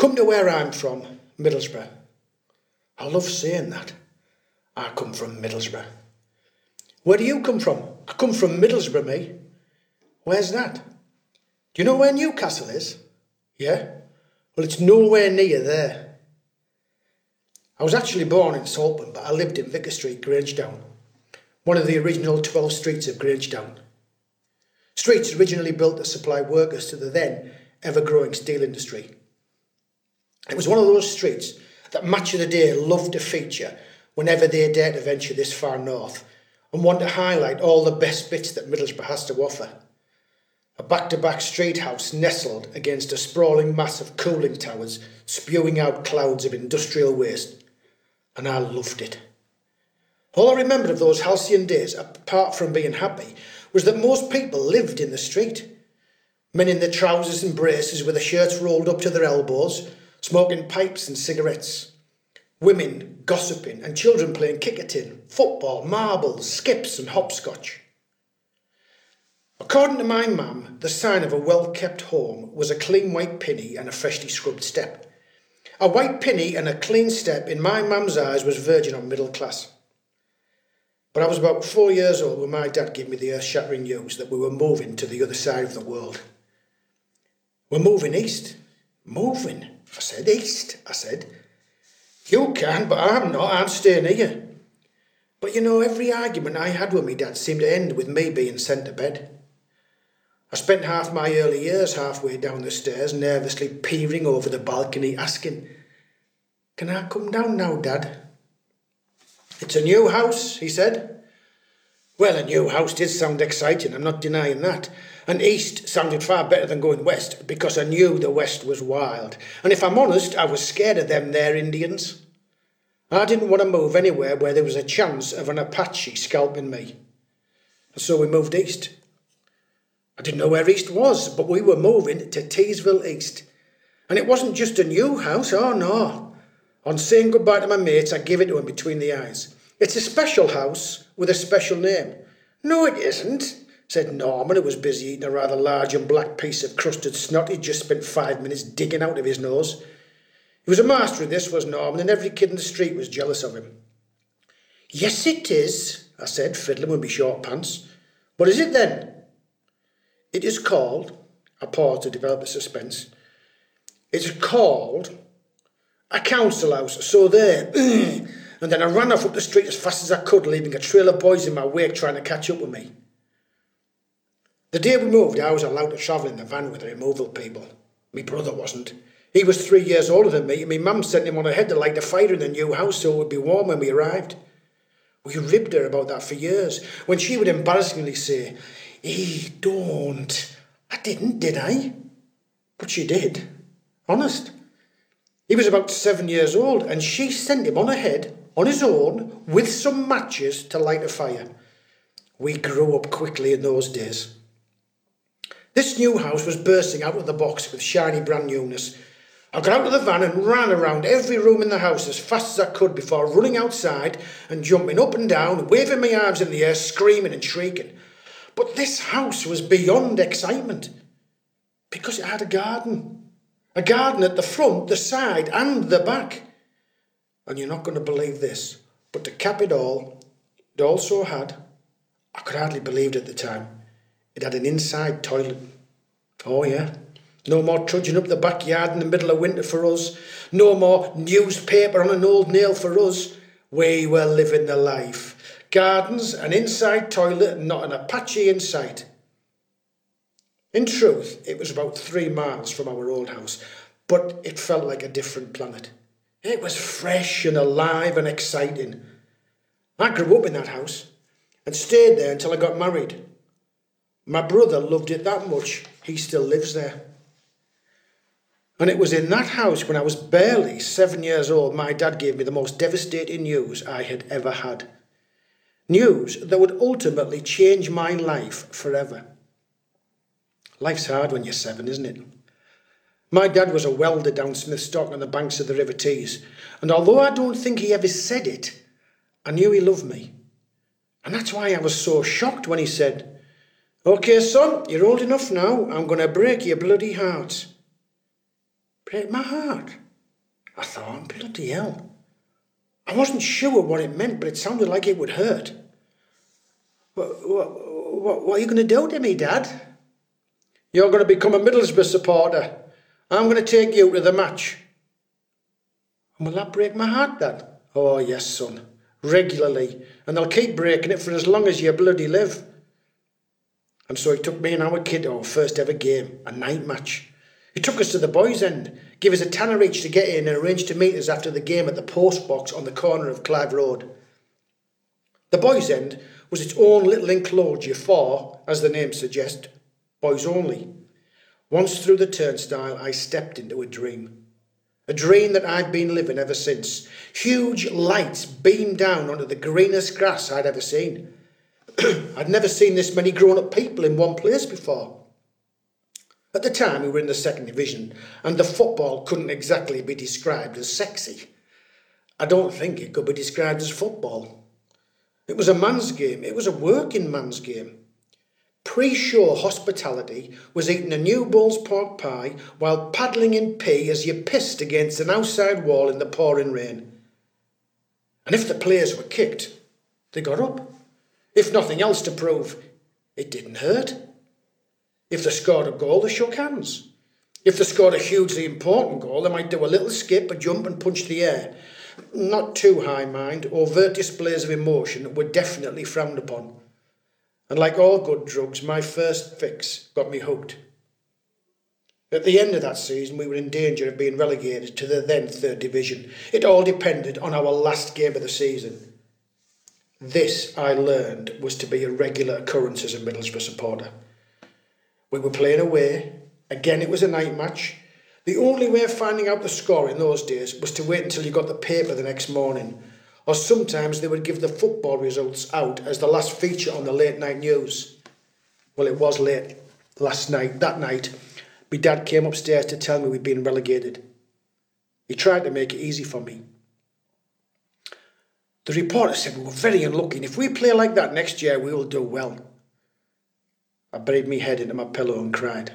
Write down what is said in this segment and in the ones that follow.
come to where I'm from, Middlesbrough. I love saying that. I come from Middlesbrough. Where do you come from? I come from Middlesbrough, me. Where's that? Do you know where Newcastle is? Yeah? Well, it's nowhere near there. I was actually born in Saltburn, but I lived in Vicar Street, Grangetown, one of the original 12 streets of Grangetown. Streets originally built to supply workers to the then ever-growing steel industry. It was one of those streets that Match of the Day loved to feature whenever they dared to venture this far north and want to highlight all the best bits that Middlesbrough has to offer. A back-to-back street house nestled against a sprawling mass of cooling towers spewing out clouds of industrial waste. And I loved it. All I remembered of those halcyon days, apart from being happy, was that most people lived in the street. Men in their trousers and braces with their shirts rolled up to their elbows, smoking pipes and cigarettes. Women gossiping and children playing kick-a-tin, football, marbles, skips and hopscotch. According to my mum, the sign of a well-kept home was a clean white penny and a freshly scrubbed step. A white penny and a clean step in my mum's eyes was verging on middle class. But I was about 4 years old when my dad gave me the earth-shattering news that we were moving to the other side of the world. We're moving east. Moving? I said, east, I said. You can, but I'm not. I'm staying here. But you know, every argument I had with my dad seemed to end with me being sent to bed. I spent half my early years halfway down the stairs, nervously peering over the balcony, asking, "Can I come down now, Dad?" "It's a new house," he said. Well, a new house did sound exciting, I'm not denying that. And east sounded far better than going west, because I knew the west was wild. And if I'm honest, I was scared of them there Indians. I didn't want to move anywhere where there was a chance of an Apache scalping me. And so we moved east. I didn't know where east was, but we were moving to Teesville East. And it wasn't just a new house, oh no. On saying goodbye to my mates, I gave it to him between the eyes. "It's a special house with a special name." "No, it isn't," said Norman, who was busy eating a rather large and black piece of crusted snot he'd just spent 5 minutes digging out of his nose. He was a master of this, was Norman, and every kid in the street was jealous of him. "Yes, it is," I said, fiddling with my short pants. "What is it then?" "It is called," I paused to develop the suspense, "it's called a council house, so there." And then I ran off up the street as fast as I could, leaving a trail of boys in my wake trying to catch up with me. The day we moved, I was allowed to travel in the van with the removal people. My brother wasn't. He was 3 years older than me, and my mum sent him on ahead to light the fire in the new house so it would be warm when we arrived. We ribbed her about that for years, when she would embarrassingly say, Don't. I didn't, did I?" But she did. Honest. He was about 7 years old, and she sent him on ahead, on his own, with some matches to light a fire. We grew up quickly in those days. This new house was bursting out of the box with shiny brand newness. I got out of the van and ran around every room in the house as fast as I could before running outside and jumping up and down, waving my arms in the air, screaming and shrieking. But this house was beyond excitement, because it had a garden. A garden at the front, the side and the back. And you're not going to believe this, but to cap it all, it also had, I could hardly believe it at the time, it had an inside toilet. Oh yeah. No more trudging up the backyard in the middle of winter for us. No more newspaper on an old nail for us. We were living the life. Gardens, an inside toilet, and not an Apache in sight. In truth, it was about 3 miles from our old house, but it felt like a different planet. It was fresh and alive and exciting. I grew up in that house and stayed there until I got married. My brother loved it that much, he still lives there. And it was in that house when I was barely 7 years old, my dad gave me the most devastating news I had ever had. News that would ultimately change my life forever. Life's hard when you're 7, isn't it? My dad was a welder down Smithstock on the banks of the River Tees, and although I don't think he ever said it, I knew he loved me. And that's why I was so shocked when he said, "Okay, son, you're old enough now, I'm going to break your bloody heart." Break my heart? I thought, bloody hell. I wasn't sure what it meant, but it sounded like it would hurt. What are you going to do to me, Dad? You're going to become a Middlesbrough supporter. I'm going to take you to the match. And will that break my heart, Dad? Oh, yes, son. Regularly. And I'll keep breaking it for as long as you bloody live. And so he took me and our kid to our first ever game, a night match. He took us to the boys' end, gave us £10 each to get in and arranged to meet us after the game at the post box on the corner of Clive Road. The boys' end was its own little enclosure for, as the name suggests, boys only. Once through the turnstile, I stepped into a dream. A dream that I'd been living ever since. Huge lights beamed down onto the greenest grass I'd ever seen. I'd never seen this many grown-up people in one place before. At the time, we were in the second division, and the football couldn't exactly be described as sexy. I don't think it could be described as football. It was a man's game. It was a working man's game. Pre-show hospitality was eating a new bull's pork pie while paddling in pee as you pissed against an outside wall in the pouring rain. And if the players were kicked, they got up. If nothing else to prove, it didn't hurt. If they scored a goal, they shook hands. If they scored a hugely important goal, they might do a little skip, a jump and punch the air. Not too high mind, overt displays of emotion were definitely frowned upon. And like all good drugs, my first fix got me hooked. At the end of that season, we were in danger of being relegated to the then third division. It all depended on our last game of the season. This, I learned, was to be a regular occurrence as a Middlesbrough supporter. We were playing away. Again, it was a night match. The only way of finding out the score in those days was to wait until you got the paper the next morning. Or sometimes they would give the football results out as the last feature on the late night news. Well, it was late that night. My dad came upstairs to tell me we'd been relegated. He tried to make it easy for me. The reporter said we were very unlucky, and if we play like that next year, we will do well. I buried my head into my pillow and cried.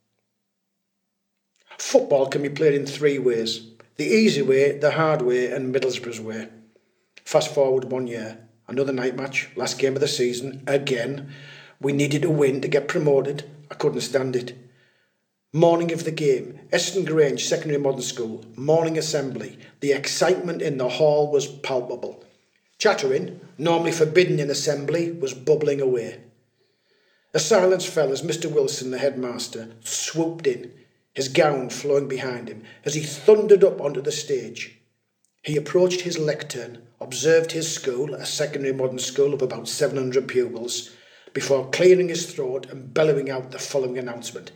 Football can be played in three ways. The easy way, the hard way, and Middlesbrough's way. Fast forward 1 year, another night match, last game of the season, again. We needed a win to get promoted. I couldn't stand it. Morning of the game, Eston Grange Secondary Modern School, morning assembly. The excitement in the hall was palpable. Chattering, normally forbidden in assembly, was bubbling away. A silence fell as Mr. Wilson, the headmaster, swooped in, his gown flowing behind him, as he thundered up onto the stage. He approached his lectern, observed his school, a secondary modern school of about 700 pupils, before clearing his throat and bellowing out the following announcement.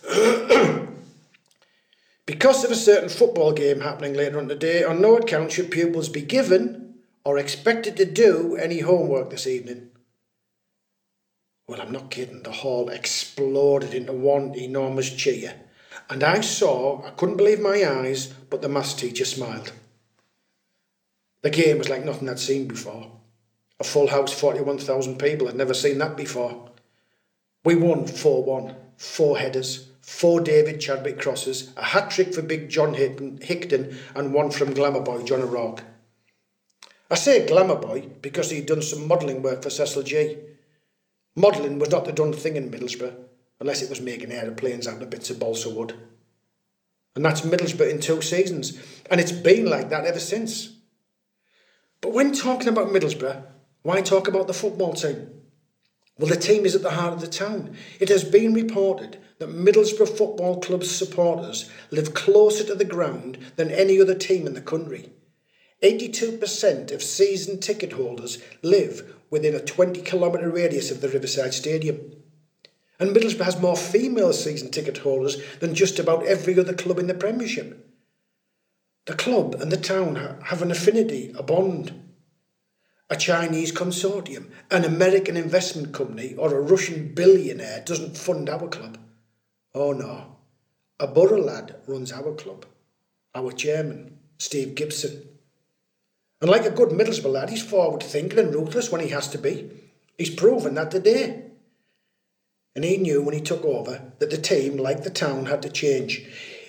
Because of a certain football game happening later on today, on no account should pupils be given or expected to do any homework this evening. Well, I'm not kidding. The hall exploded into one enormous cheer. And I couldn't believe my eyes, but the maths teacher smiled. The game was like nothing I'd seen before. A full house, 41,000 people. I'd never seen that before. We won 4-1. 4 headers, 4 David Chadwick crosses, a hat-trick for big John Hickton and 1 from Glamour Boy John O'Rourke. I say Glamour Boy because he'd done some modelling work for Cecil G. Modelling was not the done thing in Middlesbrough, unless it was making aeroplanes out of bits of balsa wood. And that's Middlesbrough in 2 seasons, and it's been like that ever since. But when talking about Middlesbrough, why talk about the football team? Well, the team is at the heart of the town. It has been reported that Middlesbrough Football Club's supporters live closer to the ground than any other team in the country. 82% of season ticket holders live within a 20-kilometre radius of the Riverside Stadium. And Middlesbrough has more female season ticket holders than just about every other club in the Premiership. The club and the town have an affinity, a bond. A Chinese consortium, an American investment company, or a Russian billionaire doesn't fund our club. Oh no, a borough lad runs our club. Our chairman, Steve Gibson. And like a good Middlesbrough lad, he's forward-thinking and ruthless when he has to be. He's proven that today. And he knew when he took over that the team, like the town, had to change.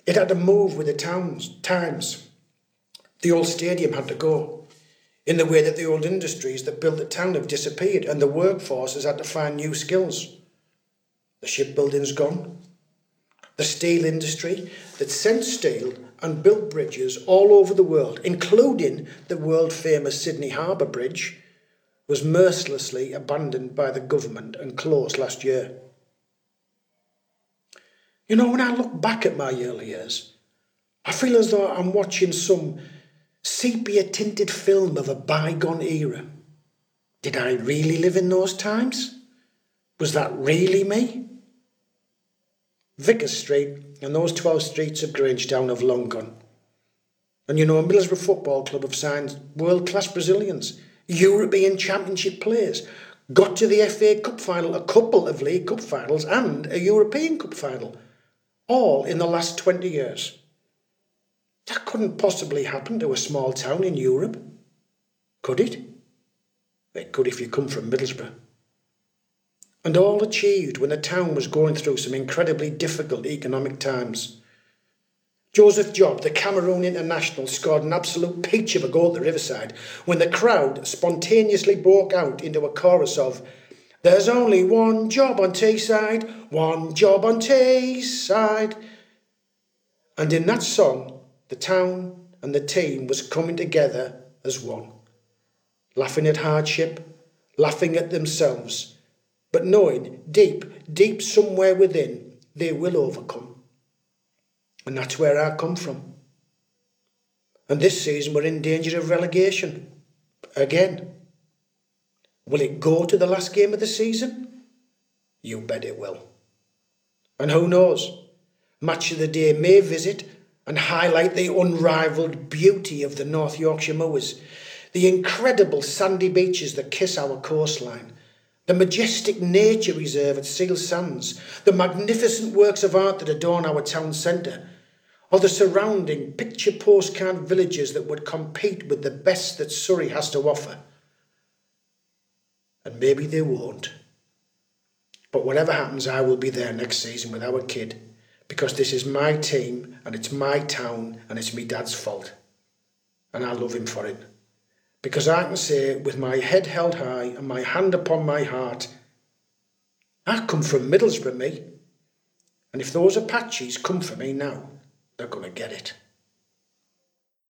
It had to move with the times. The old stadium had to go, in the way that the old industries that built the town have disappeared and the workforce has had to find new skills. The shipbuilding's gone. The steel industry that sent steel and built bridges all over the world, including the world-famous Sydney Harbour Bridge, was mercilessly abandoned by the government and closed last year. You know, when I look back at my early years, I feel as though I'm watching some sepia-tinted film of a bygone era. Did I really live in those times? Was that really me? Vickers Street and those 12 streets of Grangetown have long gone. And you know, Middlesbrough Football Club have signed world-class Brazilians, European Championship players, got to the FA Cup final, a couple of League Cup finals and a European Cup final, all in the last 20 years. That couldn't possibly happen to a small town in Europe, could it? It could if you come from Middlesbrough. And all achieved when the town was going through some incredibly difficult economic times. Joseph Job, the Cameroon international, scored an absolute peach of a goal at the Riverside when the crowd spontaneously broke out into a chorus of "There's only one job on Teesside, one job on Teesside." And in that song, the town and the team was coming together as one, laughing at hardship, laughing at themselves, but knowing deep somewhere within, they will overcome. And that's where I come from. And this season we're in danger of relegation. Again. Will it go to the last game of the season? You bet it will. And who knows? Match of the Day may visit and highlight the unrivalled beauty of the North Yorkshire moors, the incredible sandy beaches that kiss our coastline, the majestic nature reserve at Seal Sands, the magnificent works of art that adorn our town centre, or the surrounding picture postcard villages that would compete with the best that Surrey has to offer. And maybe they won't. But whatever happens, I will be there next season with our kid, because this is my team and it's my town and it's me dad's fault. And I love him for it. Because I can say, with my head held high and my hand upon my heart, I come from Middlesbrough, me. And if those Apaches come for me now, they're going to get it.